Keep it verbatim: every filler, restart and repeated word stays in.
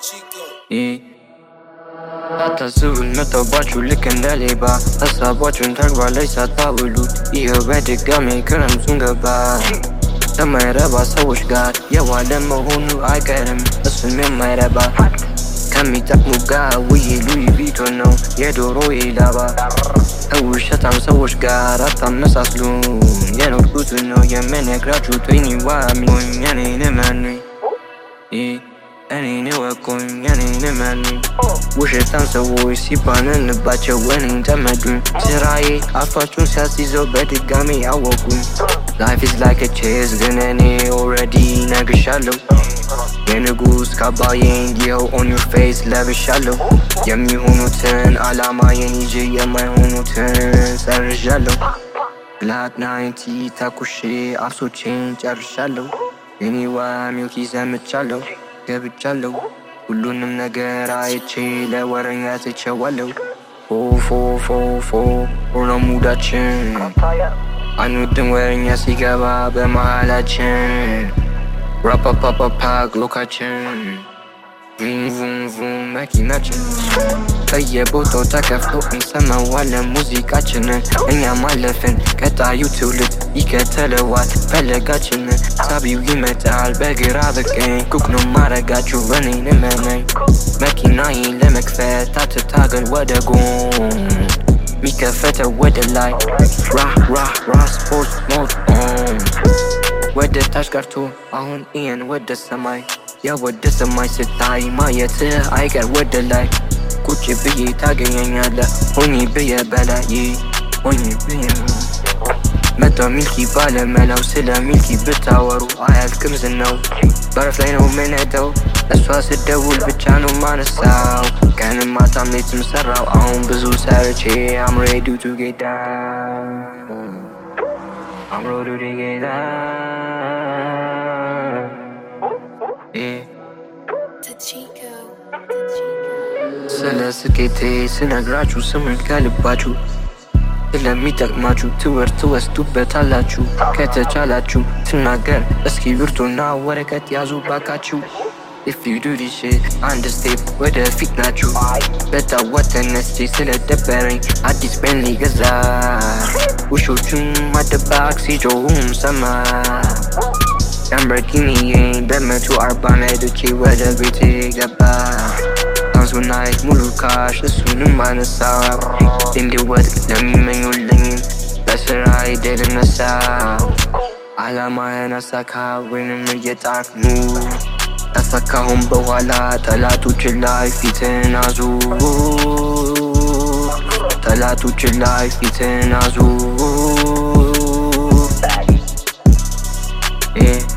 Yeah. አታስቡን መጣባችሁ ልክ እንደ ሌባ ሀሳባችሁን ተግባር ላይ ሳታውሉ ይኸው በድጋሜ ክረምቱን ገባ ከማይረባ ሰዎች ጋር የዋለ መሆኑ አይቀርም እሱም የማይረባ ከሚጠቅሙ ጋር ውዬ ሉይ ቪቶን ነው የዶሮ የላባ ከውሸታም ሰዎች ጋር አታመሳስሉ የኖርኩትን ነው የምነግራችሁ ቶይኒዋ ሚሆኝ የኔን እመኑኝ እኔን እወቁኝ የኔን እመኑኝ ውሸታም ሰዎች ሲባንንባቸው እኔን ተመዱኝ ስራዬ አፋችሁን ሲያስይዘው በድጋሜ አወቁኝ Life is like a chess ግን እኔ already ነግሻለሁ የንጉስ ካባዬን ይኸው on your face ለብሻለሁ የሚሆኑትን አላማዬን ይዤ የማይሆኑትን ሰርዣለሁ Black ናይንቲ ተኩሼ አፍሶቼን ጨርሻለሁ የኔዋ ሚልኪ ዘምቻለሁ ገብቻለሁ ሁሉንም ነገር አይቼ ለወረኛ ትቼዋለሁ ፎ ፎ ፎ ፎ ሆኖ ሙዳችን አንወድም ወረኛ ሲገባ በመሃላችን ራፓፓፓፓክ ሎካችን ቪም ቪም ቪም መኪናችን በየቦታው ተከፍቶ እንሰማዋለን ሙዚቃችንን እኛም አለፍን ቀጣዩ ትውልድ ይከተለዋል ፈለጋችንን ሳቢው ይመጣል በግራ በቀኝ ኩክ ነው ማረጋችሁ እኔን እመነኝ መኪናዬን ለመክፈት አትታገል ወደ ጎን ሚከፈተው ወደ ላይ ራ ራ ራ ስፖርት ሞድ ኦን ወደ ታች ቀርቶ አሁን ኢየን ወደ ሰማይ ያወደ ሰማይ ስታይ ማየትህ አይቀር ወደ ላይ ቁጭ ብዬ ታገኘኛለህ ሆኜ ብዬ በላይ ሆኜ ብዬ መቶ ሚልኪ ባለመላው ስለ ሚልኪ ብታወሩ አያልቅም ዝናው በረፍ ላይ ነው ምነደው እሷ ስደውል ብቻ ነው ማነሳው ቀንም ማታም ሌትም ሰራው አሁን ብዙ ሰርቼ I'm ready to get down I'm ready to get down yeah ስለ ስኬቴ ስነግራችሁ ስሙኝ ከልባችሁ ስለሚጠቅማችሁ ትምህርት ትወስዱበታላችሁ ከተቻላችሁ ትናገር እስኪ ብርቱና ወረቀት ያዙ ባካችሁ If you do this shit አንድ ስቴፕ ወደፊት ናችሁ በጠዋት ተነስቼ ስለደበረኝ አዲስ ቤንሊ ገዛ ውሾቹን ማደባቅ ሲጮሁም ሰማ ላምበርጊኒዬን በመቶ አርባ ነድቼ ወደ ቤቴ ገባ ናይት ሙሉ ካሽ እሱንም አነሳው እንዲወድቅ ለሚመኙልኝም በስራዬ ድል ነሳ አላማዬን አሳካ ወይንም እየጣርኩ አሳካሁም በኋላ ጠላቶችን ላይ ፊትን አዙር ጠላቶችን ላይ ፊትን አዙር